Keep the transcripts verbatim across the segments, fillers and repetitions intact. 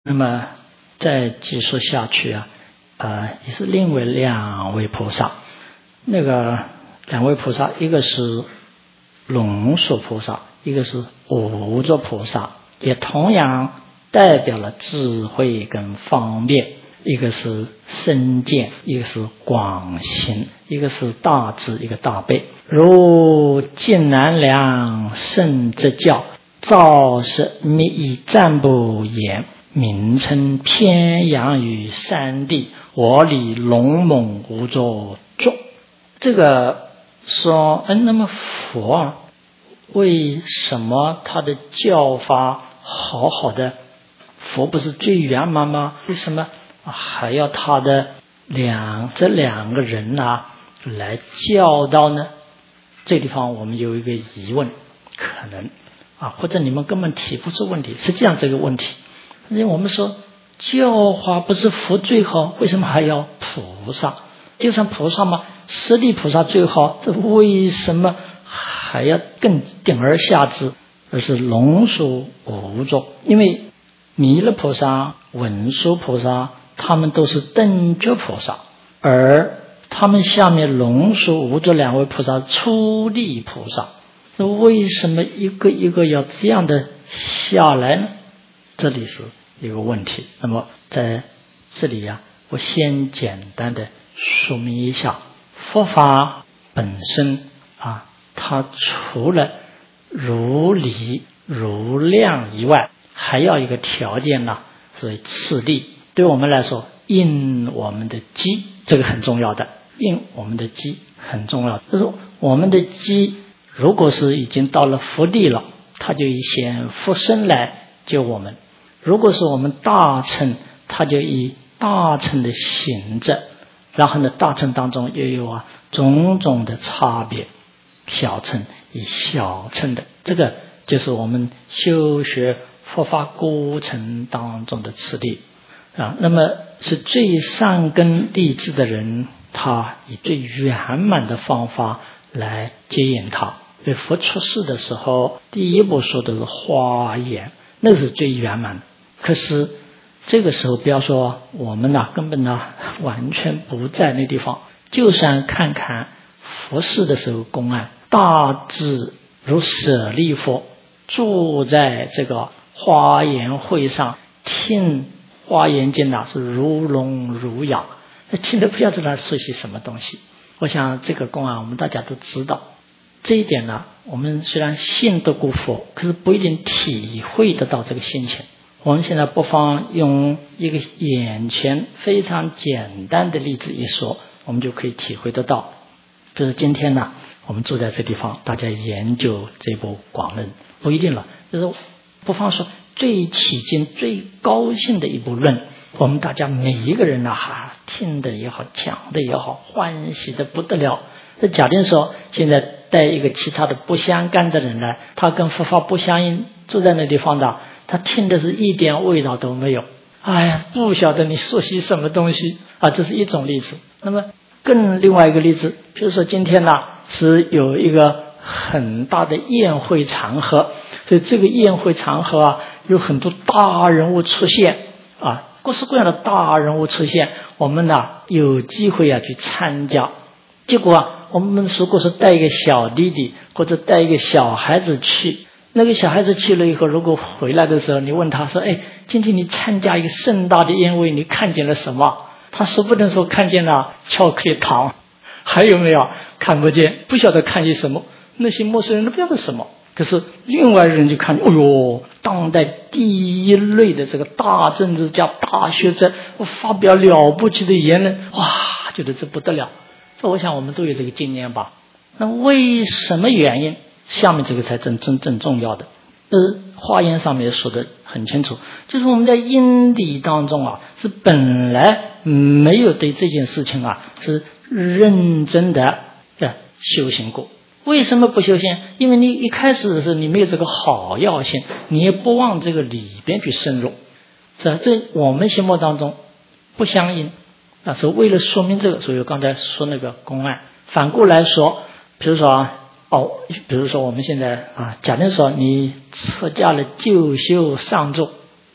那么再继续下去啊，呃，也是另外两位菩萨。那个两位菩萨，一个是龙树菩萨，一个是无着菩萨，也同样代表了智慧跟方便。一个是深见，一个是广行，一个是大智，一个大悲。如晋南梁圣之教，造是密以占卜言，名称偏扬于三地，我理龙猛无作众。这个说，嗯，那么佛啊，为什么他的教法好好的？佛不是最圆满吗？为什么还要他的两这两个人啊来教导呢？这地方我们有一个疑问，可能啊，或者你们根本提不出问题。实际上这个问题，因为我们说教化不是佛最好，为什么还要菩萨？就像菩萨嘛，十地菩萨最好，这为什么还要更顶而下之，而是龙树无着？因为弥勒菩萨、文殊菩萨他们都是等觉菩萨，而他们下面龙树无着两位菩萨出离菩萨，那为什么一个一个要这样的下来呢？这里是一个问题。那么在这里呀、啊，我先简单的说明一下，佛法本身啊，它除了如理如量以外，还要一个条件呢，所谓次第。对我们来说，应我们的机，这个很重要的，应我们的机很重要。就是我们的机如果是已经到了福地了，他就以显福身来救我们；如果是我们大乘，他就以大乘的行者，然后呢，大乘当中又有啊种种的差别，小乘以小乘的，这个就是我们修学佛法过程当中的次第啊。那么是最善根立志的人，他以最圆满的方法来接引他。所以佛出世的时候，第一步说的是华严，那是最圆满的。可是这个时候不要说我们呢、啊、根本呢、啊、完全不在那地方，就算看看佛事的时候公案，大致如舍利佛住在这个华严会上，听华严经啊是如聋如哑，听得不晓得他说些什么东西。我想这个公案我们大家都知道，这一点呢，我们虽然信得过佛，可是不一定体会得到这个心情。我们现在不妨用一个眼前非常简单的例子一说，我们就可以体会得到。就是今天呢，我们坐在这地方，大家研究这部广论，不一定了，就是不妨说最起劲、最高兴的一部论，我们大家每一个人呢、啊，哈，听的也好，讲的也好，欢喜的不得了。那假定说，现在带一个其他的不相干的人来，他跟佛法不相应，坐在那地方的，他听的是一点味道都没有。哎呀，不晓得你说些什么东西啊！这是一种例子。那么更另外一个例子，比如说今天呢是有一个很大的宴会场合，所以这个宴会场合啊，有很多大人物出现啊，各式各样的大人物出现，我们呢有机会啊去参加。结果啊，我们如果是带一个小弟弟或者带一个小孩子去，那个小孩子去了以后，如果回来的时候你问他说，哎，今天你参加一个盛大的宴会，你看见了什么？他说不定说看见了巧克力糖，还有没有看不见，不晓得看见什么，那些陌生人都不晓得什么。可是另外人就看，哎呦，当代第一类的这个大政治家、大学者，发表了不起的言论，哇，觉得这不得了。这我想我们都有这个经验吧。那为什么原因？下面这个才真真正重要的。呃，华严上面说的很清楚，就是我们在因地当中啊，是本来没有对这件事情啊是认真的的修行过。为什么不修行？因为你一开始的时候你没有这个好药性，你也不往这个里边去深入，是吧？这我们心目当中不相应啊。所以为了说明这个，所以我刚才说那个公案。反过来说，比如说啊。哦，比如说我们现在啊，假定说你出家了，就修上座，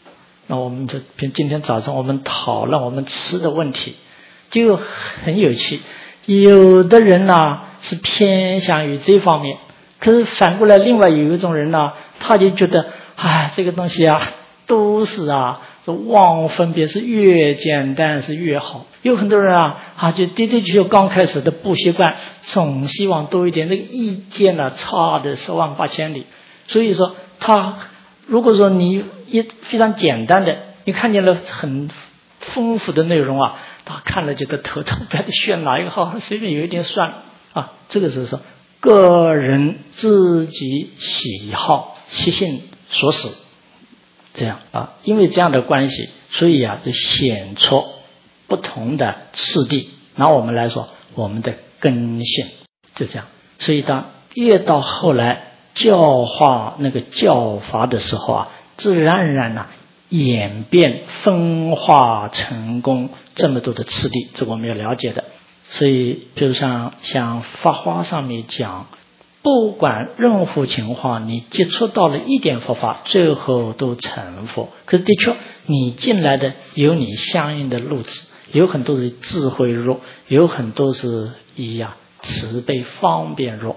那我们就今天早上我们讨论我们吃的问题，就很有趣。有的人呢是偏向于这方面，可是反过来另外有一种人呢，他就觉得哎，这个东西啊都是啊这忘分别是越简单是越好。有很多人啊啊就的的确确刚开始的不习惯，总希望多一点，那个意见呢差的十万八千里。所以说他如果说你一非常简单的，你看见了很丰富的内容啊，他看了觉得头痛，该选哪一个好，随便有一点算了啊。这个是说个人自己喜好习性所使，这样啊，因为这样的关系，所以啊就显出不同的次第。拿我们来说，我们的根性就这样。所以当越到后来教化那个教法的时候啊，自然而然呢演变分化成功这么多的次第，这我们要了解的。所以比如像像法华上面讲，不管任何情况，你接触到了一点佛法，最后都成佛。可是的确你进来的有你相应的路子，有很多是智慧弱，有很多是以呀慈悲方便弱。